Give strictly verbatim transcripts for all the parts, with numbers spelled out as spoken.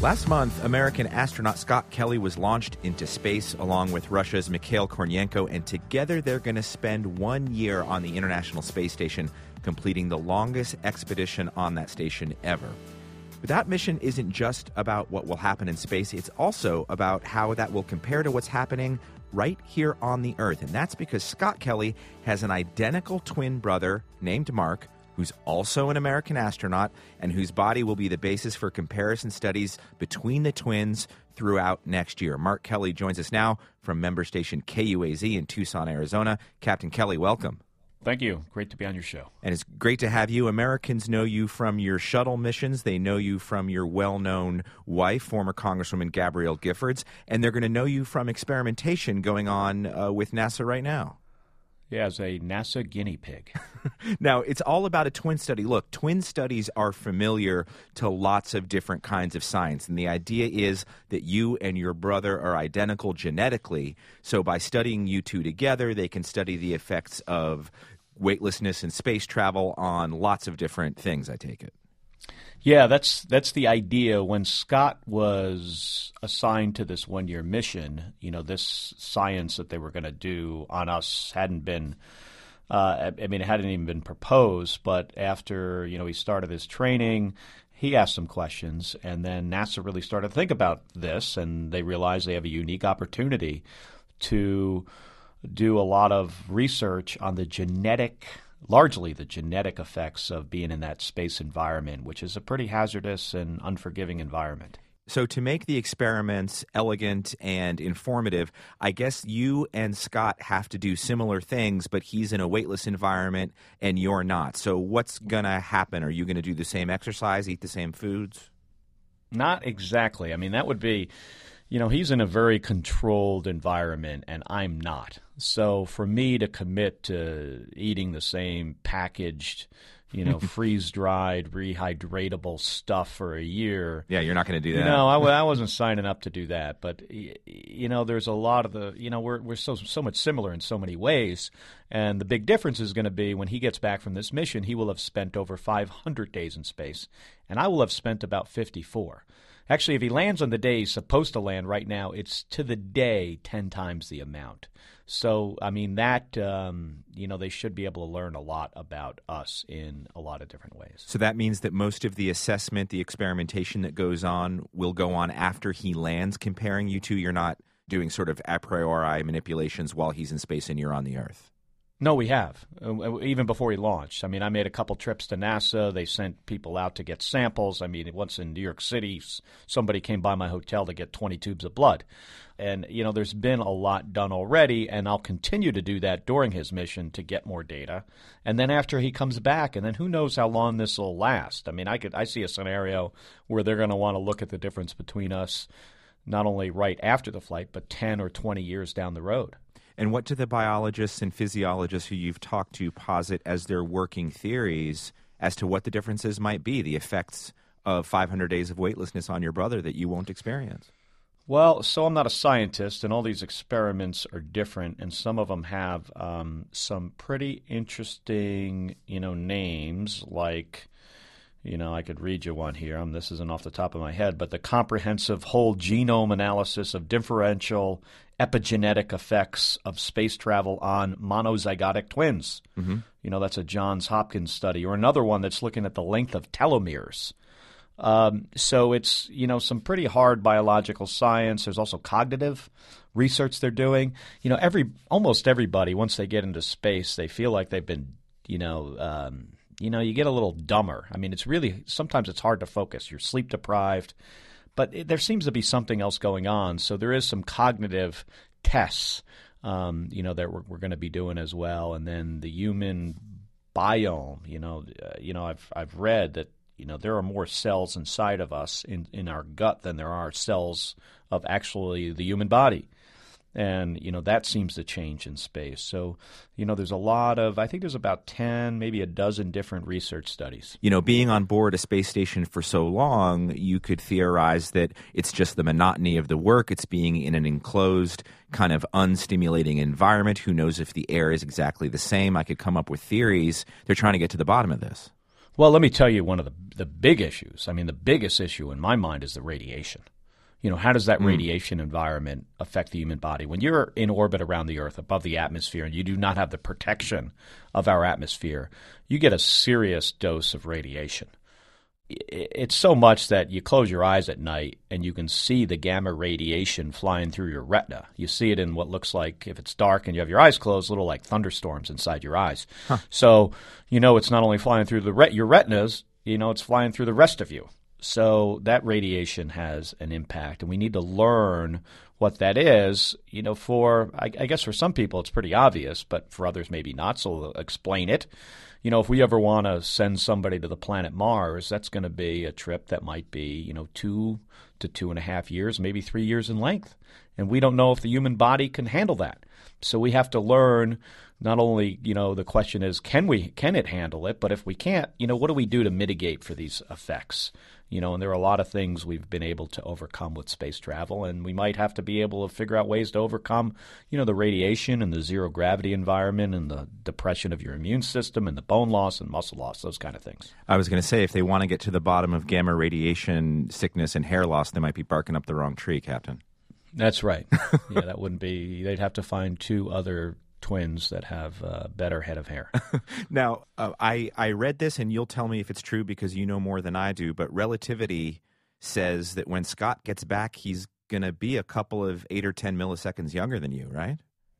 Last month, American astronaut Scott Kelly was launched into space along with Russia's Mikhail Kornienko, and together they're going to spend one year on the International Space Station, completing the longest expedition on that station ever. But that mission isn't just about what will happen in space, it's also about how that will compare to what's happening right here on the Earth. And that's because Scott Kelly has an identical twin brother named Mark, who's also an American astronaut, and whose body will be the basis for comparison studies between the twins throughout next year. Mark Kelly joins us now from member station K U A Z in Tucson, Arizona. Captain Kelly, welcome. Thank you. Great to be on your show. And it's great to have you. Americans know you from your shuttle missions. They know you from your well-known wife, former Congresswoman Gabrielle Giffords, and they're going to know you from experimentation going on uh, with NASA right now. Yeah, as a NASA guinea pig. Now, it's all about a twin study. Look, twin studies are familiar to lots of different kinds of science, and the idea is that you and your brother are identical genetically, so by studying you two together, they can study the effects of weightlessness and space travel on lots of different things, I take it. Yeah, that's that's the idea. When Scott was assigned to this one-year mission, you know, this science that they were going to do on us hadn't been, uh, I mean, it hadn't even been proposed. But after, you know, he started his training, he asked some questions, and then NASA really started to think about this, and they realized they have a unique opportunity to do a lot of research on the genetic largely the genetic effects of being in that space environment, which is a pretty hazardous and unforgiving environment. So to make the experiments elegant and informative, I guess you and Scott have to do similar things, but he's in a weightless environment and you're not. So what's going to happen? Are you going to do the same exercise, eat the same foods? Not exactly. I mean, that would be, you know, he's in a very controlled environment and I'm not. So for me to commit to eating the same packaged, you know, freeze-dried, rehydratable stuff for a year. Yeah, you're not going to do that. No, I, I wasn't signing up to do that. But, you know, there's a lot of the, you know, we're we're so so much similar in so many ways. And the big difference is going to be when he gets back from this mission, he will have spent over five hundred days in space. And I will have spent about fifty-four. Actually, if he lands on the day he's supposed to land right now, it's to the day ten times the amount. So, I mean, that, um, you know, they should be able to learn a lot about us in a lot of different ways. So that means that most of the assessment, the experimentation that goes on will go on after he lands, comparing you two. You're not doing sort of a priori manipulations while he's in space and you're on the Earth. No, we have, uh, even before he launched. I mean, I made a couple trips to NASA. They sent people out to get samples. I mean, once in New York City, somebody came by my hotel to get twenty tubes of blood. And, you know, there's been a lot done already, and I'll continue to do that during his mission to get more data. And then after he comes back, and then who knows how long this will last. I mean, I could I see a scenario where they're going to want to look at the difference between us not only right after the flight, but ten or twenty years down the road. And what do the biologists and physiologists who you've talked to posit as their working theories as to what the differences might be, the effects of five hundred days of weightlessness on your brother that you won't experience? Well, so I'm not a scientist, and all these experiments are different, and some of them have um, some pretty interesting, you know, names like, you know, I could read you one here. Um, this isn't off the top of my head, but the comprehensive whole genome analysis of differential epigenetic effects of space travel on monozygotic twins. Mm-hmm. You know, that's a Johns Hopkins study. Or another one that's looking at the length of telomeres. Um, so it's, you know, some pretty hard biological science. There's also cognitive research they're doing. You know, every almost everybody, once they get into space, they feel like they've been, you know, um, you know, you get a little dumber. I mean, it's really, sometimes it's hard to focus. You're sleep deprived. But it, there seems to be something else going on. So there is some cognitive tests, um, you know, that we're, we're going to be doing as well. And then the human biome, you know, uh, you know, I've I've read that, you know, there are more cells inside of us in, in our gut than there are cells of actually the human body. And, you know, that seems to change in space. So, you know, there's a lot of, I think there's about ten, maybe a dozen different research studies. You know, being on board a space station for so long, you could theorize that it's just the monotony of the work. It's being in an enclosed, kind of unstimulating environment. Who knows if the air is exactly the same? I could come up with theories. They're trying to get to the bottom of this. Well, let me tell you one of the the big issues. I mean, the biggest issue in my mind is the radiation. You know, how does that mm. radiation environment affect the human body? When you're in orbit around the Earth, above the atmosphere, and you do not have the protection of our atmosphere, you get a serious dose of radiation. It's so much that you close your eyes at night and you can see the gamma radiation flying through your retina. You see it in what looks like, if it's dark and you have your eyes closed, little like thunderstorms inside your eyes. Huh. So, you know, it's not only flying through the ret- your retinas, you know, it's flying through the rest of you. So that radiation has an impact, and we need to learn what that is. You know, for, I, I guess for some people it's pretty obvious, but for others maybe not, so we'll explain it. You know, if we ever want to send somebody to the planet Mars, that's going to be a trip that might be, you know, two to two and a half years, maybe three years in length. And we don't know if the human body can handle that. So we have to learn not only, you know, the question is, can we, can it handle it? But if we can't, you know, what do we do to mitigate for these effects? You know, and there are a lot of things we've been able to overcome with space travel, and we might have to be able to figure out ways to overcome, you know, the radiation and the zero gravity environment and the depression of your immune system and the bone loss and muscle loss, those kind of things. I was going to say, if they want to get to the bottom of gamma radiation sickness and hair loss, they might be barking up the wrong tree, Captain. That's right. Yeah, that wouldn't be, they'd have to find two other twins that have a better head of hair. Now, uh, I, I read this, and you'll tell me if it's true because you know more than I do, but relativity says that when Scott gets back, he's going to be a couple of eight or ten milliseconds younger than you, right?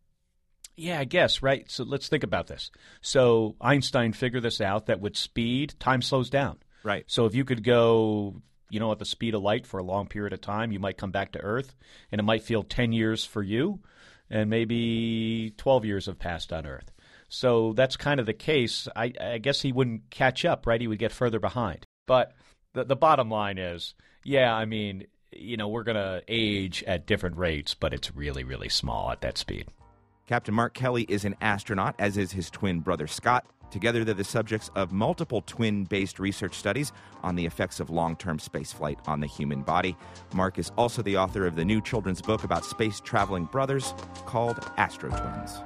Yeah, I guess, right? So let's think about this. So Einstein figured this out, that with speed, time slows down. Right. So if you could go, you know, at the speed of light for a long period of time, you might come back to Earth, and it might feel ten years for you, and maybe twelve years have passed on Earth. So that's kind of the case. I, I guess he wouldn't catch up, right? He would get further behind. But the, the bottom line is, yeah, I mean, you know, we're going to age at different rates, but it's really, really small at that speed. Captain Mark Kelly is an astronaut, as is his twin brother Scott. Together, they're the subjects of multiple twin-based research studies on the effects of long-term spaceflight on the human body. Mark is also the author of the new children's book about space-traveling brothers called Astro Twins.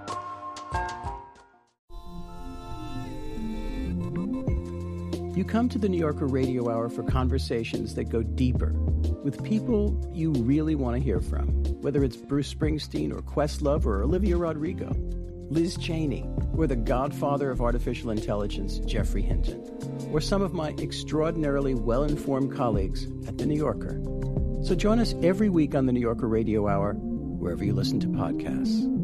You come to the New Yorker Radio Hour for conversations that go deeper with people you really want to hear from, whether it's Bruce Springsteen or Questlove or Olivia Rodrigo, Liz Cheney, or the godfather of artificial intelligence, Geoffrey Hinton, or some of my extraordinarily well-informed colleagues at The New Yorker. So join us every week on the New Yorker Radio Hour, wherever you listen to podcasts.